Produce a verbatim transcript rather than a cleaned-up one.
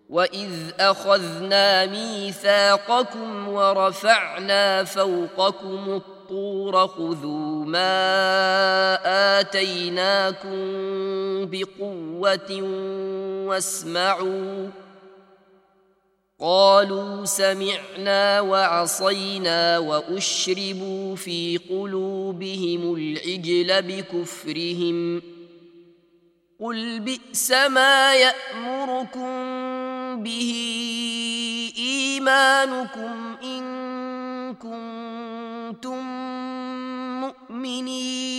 وإذ أخذنا ميثاقكم ورفعنا فوقكم الطور خذوا ما آتيناكم بقوة واسمعوا قالوا سمعنا وعصينا وأشربوا في قلوبهم العجل بكفرهم قل بئس ما يأمركم به إيمانكم إن كنتم مؤمنين